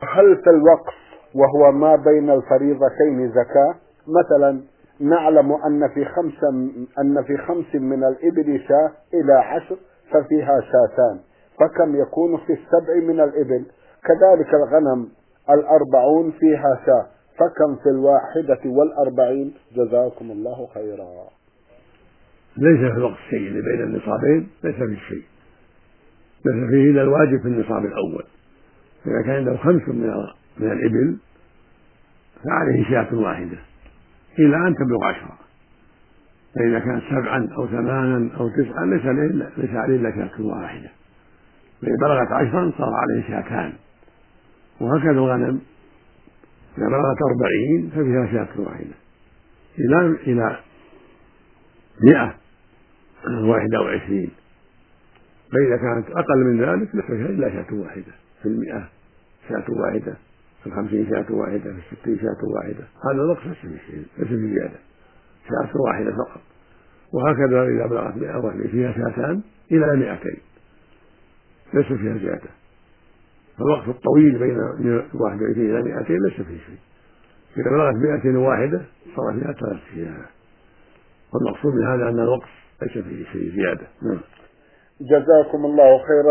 هل في الوقف وهو ما بين الفريضتين زكاة؟ مثلا نعلم أن في 5 من الإبل شاة إلى 10 ففيها شاتان، فكم يكون في 7 من الإبل؟ كذلك الغنم 40 فيها شاة، فكم في 41؟ جزاكم الله خيرا. ليس في الوقت شيء اللي بين النصابين، ليس في شيء، ليس فيه إلا الواجب في النصاب الأول. إذا كان عنده 5 من الإبل فعليه شاة واحدة إلى أن تبلغ 10، فإذا كانت 7 أو 8 أو 9 ليس عليه إلا شاة واحدة، فإذا بلغت 10 صار عليه شاتان. وهكذا الغنم إذا بلغت 40 ففيها شاة واحدة إلى 121، فإذا كانت أقل من ذلك ليس فيها إلا شاة واحدة، في 100 شاة واحدة، في 50 شاة واحدة، في 60 شاة واحدة. هذا الوقت ليس في زيادة، شاة واحدة فقط. وهكذا إذا بلغت 100 فيها شاتان إلى 200 ليس فيها زيادة. فالوقت الطويل بين 21 إلى 200 ليس فيه شيء. إذا بلغت 201 صار فيها 3 شياه. والمقصود من هذا أن الوقت ليس فيه شيء زيادة. جزاكم الله خيرا.